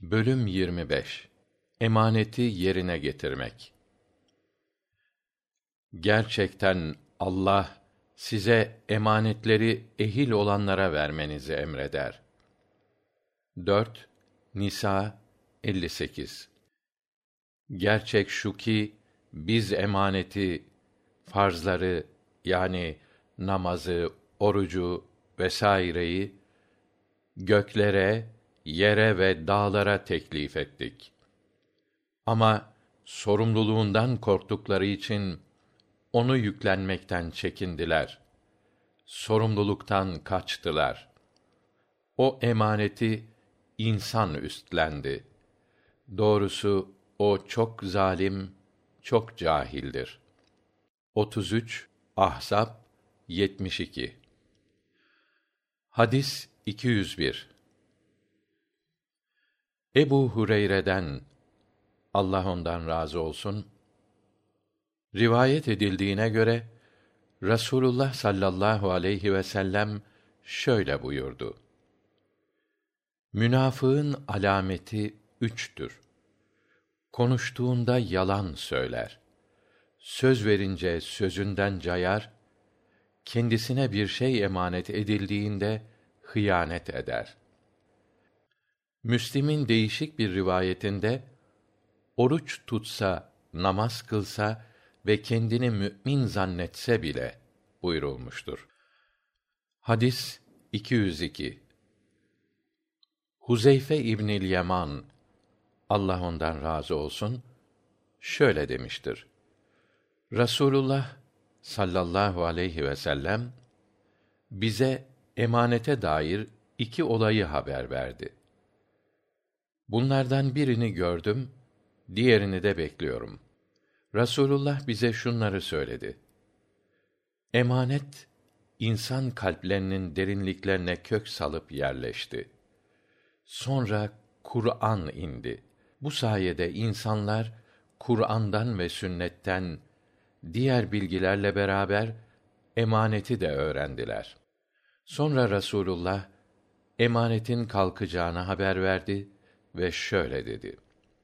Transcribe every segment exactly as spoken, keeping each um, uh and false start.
Bölüm yirmi beş. Emaneti yerine getirmek. Gerçekten Allah size emanetleri ehil olanlara vermenizi emreder. dört Nisa elli sekiz. Gerçek şu ki biz emaneti, farzları yani namazı, orucu vesaireyi göklere, yere ve dağlara teklif ettik. Ama sorumluluğundan korktukları için onu yüklenmekten çekindiler. Sorumluluktan kaçtılar. O emaneti insan üstlendi. Doğrusu o çok zalim, çok cahildir. otuz üç Ahzab yetmiş iki. Hadis iki yüz bir. Ebu Hureyre'den, Allah ondan razı olsun, rivayet edildiğine göre Rasulullah sallallahu aleyhi ve sellem şöyle buyurdu: Münafığın alameti üçtür. Konuştuğunda yalan söyler. Söz verince sözünden cayar. Kendisine bir şey emanet edildiğinde hıyanet eder. Müslim'in değişik bir rivayetinde oruç tutsa, namaz kılsa ve kendini mü'min zannetse bile buyurulmuştur. Hadis iki yüz iki. Huzeyfe İbnül Yeman, Allah ondan razı olsun, şöyle demiştir: Rasulullah sallallahu aleyhi ve sellem bize emanete dair iki olayı haber verdi. Bunlardan birini gördüm, diğerini de bekliyorum. Rasulullah bize şunları söyledi: Emanet, insan kalplerinin derinliklerine kök salıp yerleşti. Sonra Kur'an indi. Bu sayede insanlar Kur'an'dan ve sünnetten diğer bilgilerle beraber emaneti de öğrendiler. Sonra Rasulullah emanetin kalkacağını haber verdi ve şöyle dedi: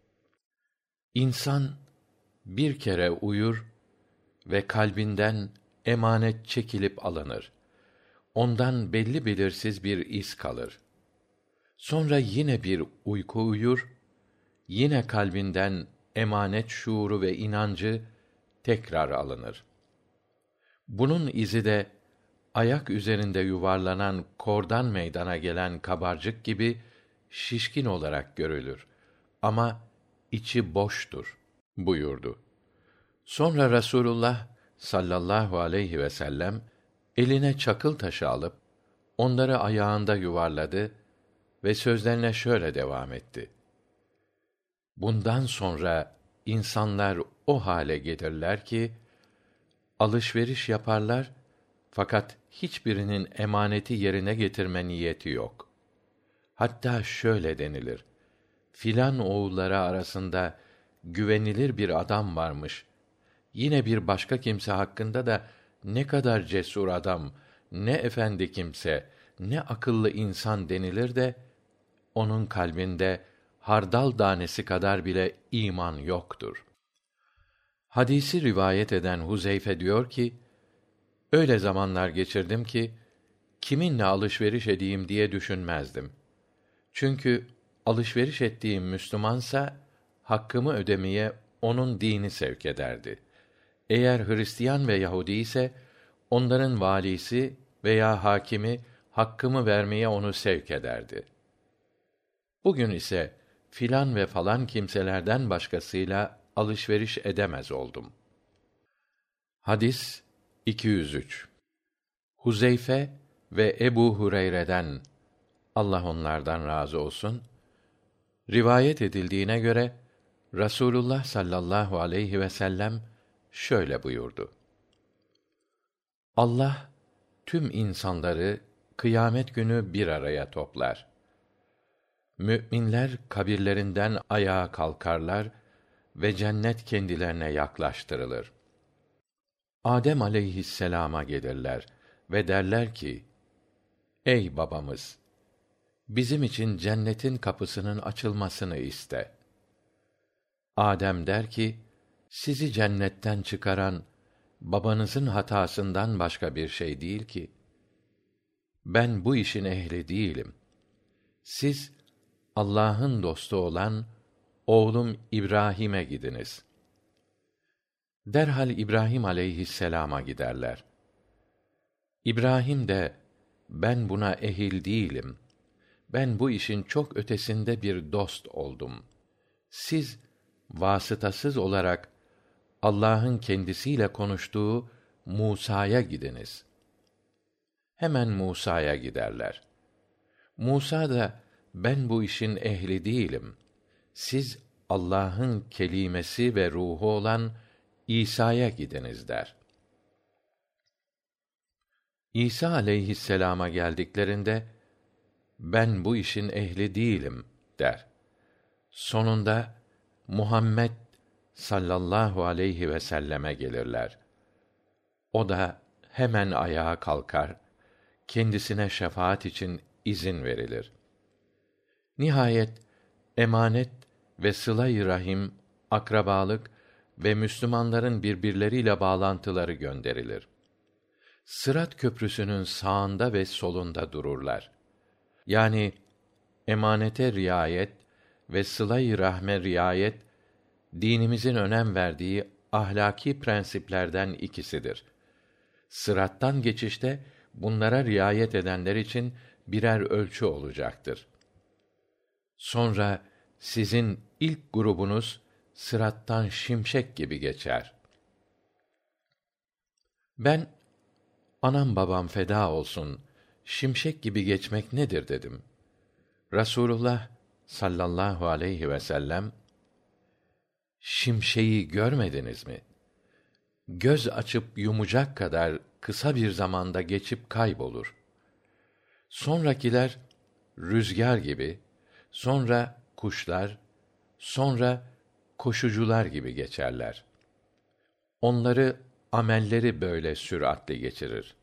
İnsan bir kere uyur ve kalbinden emanet çekilip alınır. Ondan belli belirsiz bir iz kalır. Sonra yine bir uyku uyur, yine kalbinden emanet şuuru ve inancı tekrar alınır. Bunun izi de ayak üzerinde yuvarlanan kordan meydana gelen kabarcık gibi şişkin olarak görülür. Ama içi boştur buyurdu. Sonra Rasulullah sallallahu aleyhi ve sellem eline çakıl taşı alıp onları ayağında yuvarladı ve sözlerine şöyle devam etti: Bundan sonra insanlar o hale gelirler ki alışveriş yaparlar fakat hiçbirinin emaneti yerine getirme niyeti yok. Hatta şöyle denilir: Filan oğulları arasında güvenilir bir adam varmış. Yine bir başka kimse hakkında da ne kadar cesur adam, ne efendi kimse, ne akıllı insan denilir de onun kalbinde hardal tanesi kadar bile iman yoktur. Hadisi rivayet eden Huzeyfe diyor ki, öyle zamanlar geçirdim ki kiminle alışveriş edeyim diye düşünmezdim. Çünkü alışveriş ettiğim Müslümansa hakkımı ödemeye onun dini sevk ederdi. Eğer Hristiyan ve Yahudi ise onların valisi veya hakimi hakkımı vermeye onu sevk ederdi. Bugün ise filan ve falan kimselerden başkasıyla alışveriş edemez oldum. Hadis iki yüz üç. Huzeyfe ve Ebu Hureyre'den, Allah onlardan razı olsun, rivayet edildiğine göre Rasulullah sallallahu aleyhi ve sellem şöyle buyurdu: Allah tüm insanları kıyamet günü bir araya toplar. Mü'minler kabirlerinden ayağa kalkarlar ve cennet kendilerine yaklaştırılır. Adem aleyhisselama gelirler ve derler ki: Ey babamız! bizim için cennetin kapısının açılmasını iste. Adem der ki, sizi cennetten çıkaran babanızın hatasından başka bir şey değil ki. Ben bu işin ehli değilim. Siz Allah'ın dostu olan oğlum İbrahim'e gidiniz. Derhal İbrahim aleyhisselama giderler. İbrahim de, ben buna ehil değilim. Ben bu işin çok ötesinde bir dost oldum. Siz vasıtasız olarak Allah'ın kendisiyle konuştuğu Musa'ya gidiniz. Hemen Musa'ya giderler. Musa da, ben bu işin ehli değilim. Siz Allah'ın kelimesi ve ruhu olan İsa'ya gidiniz der. İsa aleyhisselama geldiklerinde, ben bu işin ehli değilim der. Sonunda Muhammed sallallahu aleyhi ve selleme gelirler. O da hemen ayağa kalkar, kendisine şefaat için izin verilir. Nihayet emanet ve sıla-i rahim, akrabalık ve Müslümanların birbirleriyle bağlantıları gönderilir. Sırat köprüsünün sağında ve solunda dururlar. Yani emanete riayet ve sıla-i rahme riayet, dinimizin önem verdiği ahlaki prensiplerden ikisidir. Sırattan geçişte bunlara riayet edenler için birer ölçü olacaktır. Sonra sizin ilk grubunuz sırattan şimşek gibi geçer. Ben, anam babam feda olsun, şimşek gibi geçmek nedir dedim. Rasulullah sallallahu aleyhi ve sellem, şimşeği görmediniz mi? Göz açıp yumacak kadar kısa bir zamanda geçip kaybolur. Sonrakiler rüzgar gibi, sonra kuşlar, sonra koşucular gibi geçerler. Onları amelleri böyle süratli geçirir.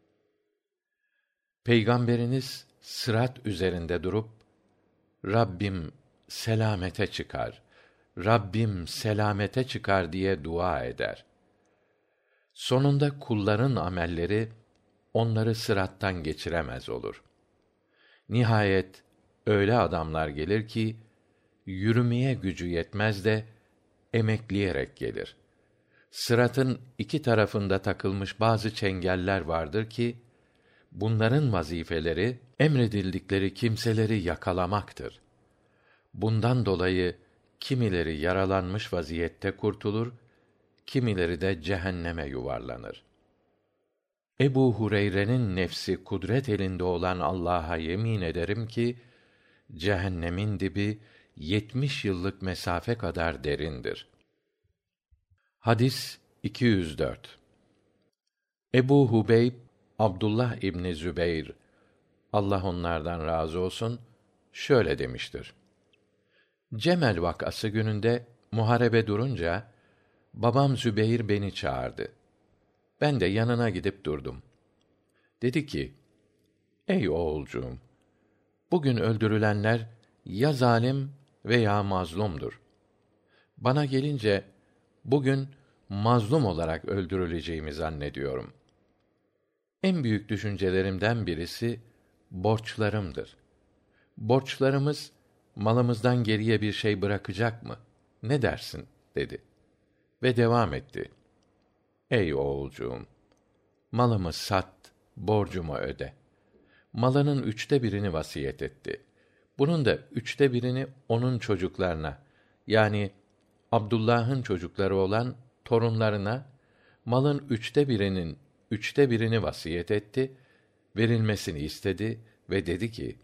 Peygamberiniz sırat üzerinde durup, Rabbim selamete çıkar, Rabbim selamete çıkar diye dua eder. Sonunda kulların amelleri onları sırattan geçiremez olur. Nihayet öyle adamlar gelir ki yürümeye gücü yetmez de emekleyerek gelir. Sıratın iki tarafında takılmış bazı çengeller vardır ki bunların vazifeleri emredildikleri kimseleri yakalamaktır. Bundan dolayı kimileri yaralanmış vaziyette kurtulur, kimileri de cehenneme yuvarlanır. Ebu Hureyre'nin nefsi kudret elinde olan Allah'a yemin ederim ki cehennemin dibi yetmiş yıllık mesafe kadar derindir. Hadis iki yüz dört. Ebu Hubeyb Abdullah İbni Zübeyr, Allah onlardan razı olsun, şöyle demiştir: Cemel vakası gününde muharebe durunca babam Zübeyr beni çağırdı. Ben de yanına gidip durdum. Dedi ki, ey oğulcuğum, bugün öldürülenler ya zalim veya mazlumdur. Bana gelince bugün mazlum olarak öldürüleceğimi zannediyorum. En büyük düşüncelerimden birisi borçlarımdır. Borçlarımız malımızdan geriye bir şey bırakacak mı? Ne dersin? Dedi. Ve devam etti. Ey oğulcuğum, malımı sat, borcumu öde. Malının üçte birini vasiyet etti. Bunun da üçte birini onun çocuklarına, yani Abdullah'ın çocukları olan torunlarına, malın üçte birinin üçte birini vasiyet etti, verilmesini istedi ve dedi ki,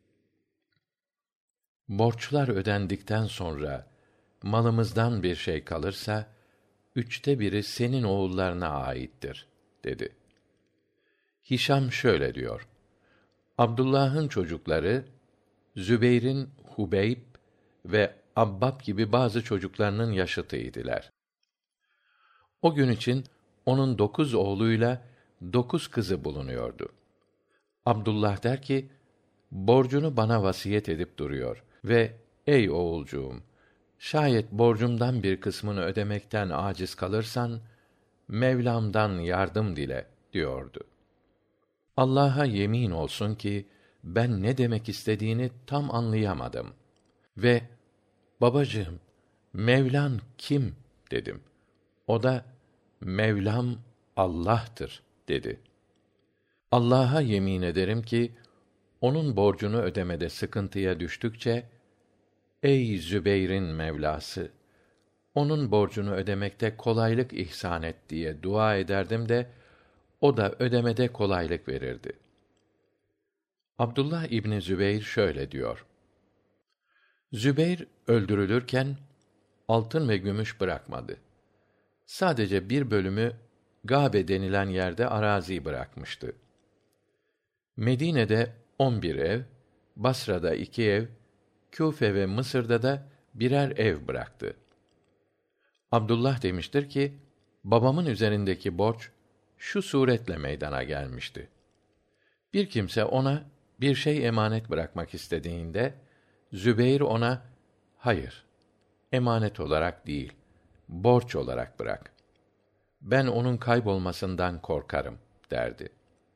borçlar ödendikten sonra malımızdan bir şey kalırsa, üçte biri senin oğullarına aittir, dedi. Hişam şöyle diyor: Abdullah'ın çocukları, Zübeyr'in Hubeyb ve Abbab gibi bazı çocuklarının yaşıtıydılar. O gün için onun dokuz oğluyla dokuz kızı bulunuyordu. Abdullah der ki, borcunu bana vasiyet edip duruyor ve ey oğulcuğum, şayet borcumdan bir kısmını ödemekten aciz kalırsan, Mevlam'dan yardım dile, diyordu. Allah'a yemin olsun ki, ben ne demek istediğini tam anlayamadım. Ve, babacığım, Mevlan kim, dedim. O da, Mevlam Allah'tır, dedi. Allah'a yemin ederim ki, onun borcunu ödemede sıkıntıya düştükçe, ey Zübeyr'in Mevlası, onun borcunu ödemekte kolaylık ihsan et diye dua ederdim de, o da ödemede kolaylık verirdi. Abdullah İbni Zübeyr şöyle diyor: Zübeyr öldürülürken, altın ve gümüş bırakmadı. Sadece bir bölümü Gâbe denilen yerde arazi bırakmıştı. Medine'de on bir ev, Basra'da iki ev, Küfe ve Mısır'da da birer ev bıraktı. Abdullah demiştir ki, babamın üzerindeki borç şu suretle meydana gelmişti. Bir kimse ona bir şey emanet bırakmak istediğinde, Zübeyr ona, hayır, emanet olarak değil, borç olarak bırak. Ben onun kaybolmasından korkarım, derdi.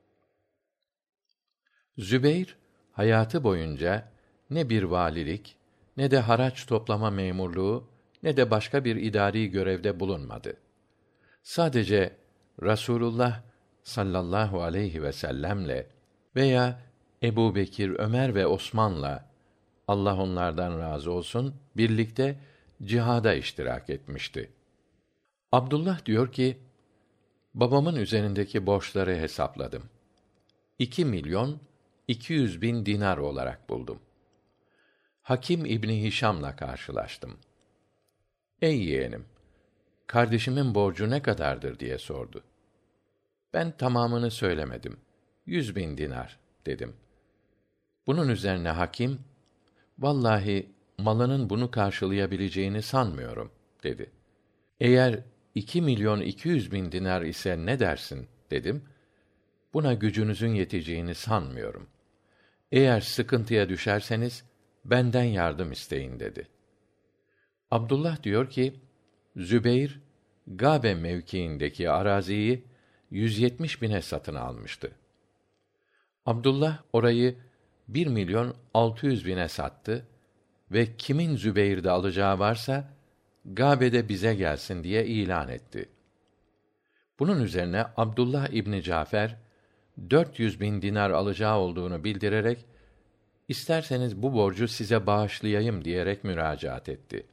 Zübeyr, hayatı boyunca ne bir valilik, ne de haraç toplama memurluğu, ne de başka bir idari görevde bulunmadı. Sadece Rasulullah sallallahu aleyhi ve sellemle veya Ebubekir, Ömer ve Osman'la, Allah onlardan razı olsun, birlikte cihada iştirak etmişti. Abdullah diyor ki, babamın üzerindeki borçları hesapladım. İki milyon iki yüz bin dinar olarak buldum. Hakim İbni Hişam'la karşılaştım. Ey yeğenim, kardeşimin borcu ne kadardır diye sordu. Ben tamamını söylemedim. Yüz bin dinar dedim. Bunun üzerine hakim, vallahi malının bunu karşılayabileceğini sanmıyorum, dedi. Eğer iki milyon iki yüz bin dinar ise ne dersin, dedim. Buna gücünüzün yeteceğini sanmıyorum. Eğer sıkıntıya düşerseniz, benden yardım isteyin, dedi. Abdullah diyor ki, Zübeyr, Gâbe mevkiindeki araziyi yüz yetmiş bine satın almıştı. Abdullah orayı bir milyon altı yüz bine sattı ve kimin Zübeyr'de alacağı varsa Gâbe'de bize gelsin diye ilan etti. Bunun üzerine Abdullah İbni Cafer dört yüz bin dinar alacağı olduğunu bildirerek, isterseniz bu borcu size bağışlayayım diyerek müracaat etti.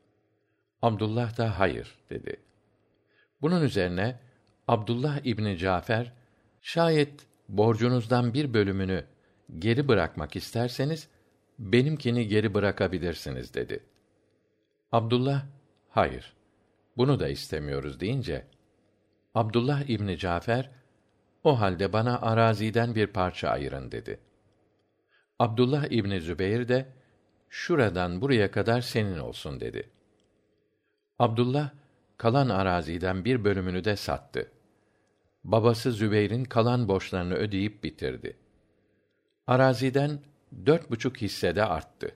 Abdullah da hayır, dedi. Bunun üzerine Abdullah İbni Cafer, şayet borcunuzdan bir bölümünü geri bırakmak isterseniz, benimkini geri bırakabilirsiniz, dedi. Abdullah, hayır, bunu da istemiyoruz deyince, Abdullah İbni Cafer, o halde bana araziden bir parça ayırın, dedi. Abdullah İbni Zübeyr de, şuradan buraya kadar senin olsun, dedi. Abdullah, kalan araziden bir bölümünü de sattı. Babası Zübeyr'in kalan borçlarını ödeyip bitirdi. Araziden dört buçuk hissede arttı.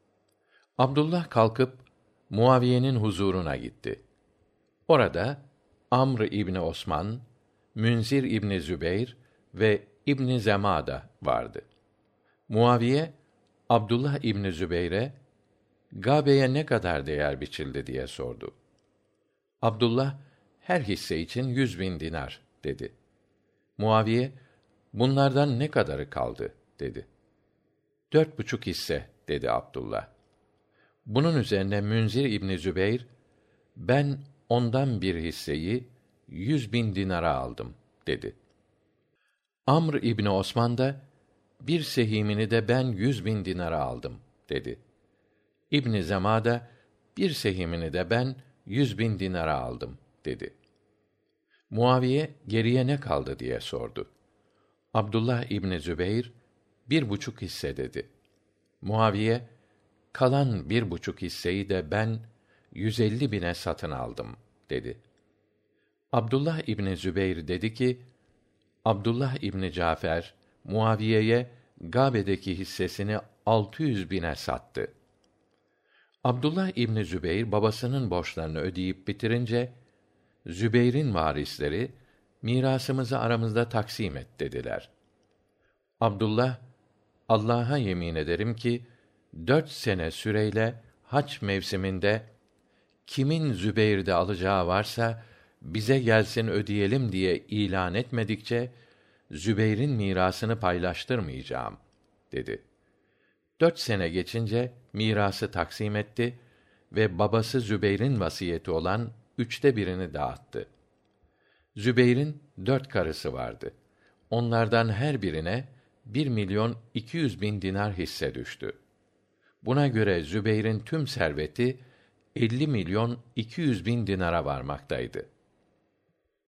Abdullah kalkıp Muaviye'nin huzuruna gitti. Orada Amr İbni Osman, Münzir İbni Zübeyr ve İbni Zemada vardı. Muaviye, Abdullah İbni Zübeyr'e, Gâbe'ye ne kadar değer biçildi diye sordu. Abdullah, her hisse için yüz bin dinar, dedi. Muaviye, bunlardan ne kadarı kaldı, dedi. Dört buçuk hisse, dedi Abdullah. Bunun üzerine Münzir İbni Zübeyr, ben ondan bir hisseyi yüz bin dinara aldım, dedi. Amr İbni Osman da, bir sehimini de ben yüz bin dinara aldım, dedi. İbn Zemada, bir sehimini de ben yüz bin dinara aldım, dedi. Muaviye, geriye ne kaldı diye sordu. Abdullah İbni Zübeyr, bir buçuk hisse, dedi. Muaviye, kalan bir buçuk hisseyi de ben yüz elli bine satın aldım, dedi. Abdullah İbni Zübeyr dedi ki, Abdullah İbni Cafer, Muaviye'ye Gâbe'deki hissesini altı yüz bine sattı. Abdullah İbni Zübeyr babasının borçlarını ödeyip bitirince Zübeyr'in varisleri mirasımızı aramızda taksim et dediler. Abdullah, Allah'a yemin ederim ki dört sene süreyle hac mevsiminde kimin Zübeyr'de alacağı varsa bize gelsin ödeyelim diye ilan etmedikçe Zübeyr'in mirasını paylaştırmayacağım dedi. Dört sene geçince mirası taksim etti ve babası Zübeyr'in vasiyeti olan üçte birini dağıttı. Zübeyr'in dört karısı vardı. Onlardan her birine bir milyon iki yüz bin dinar hisse düştü. Buna göre Zübeyr'in tüm serveti elli milyon iki yüz bin dinara varmaktaydı.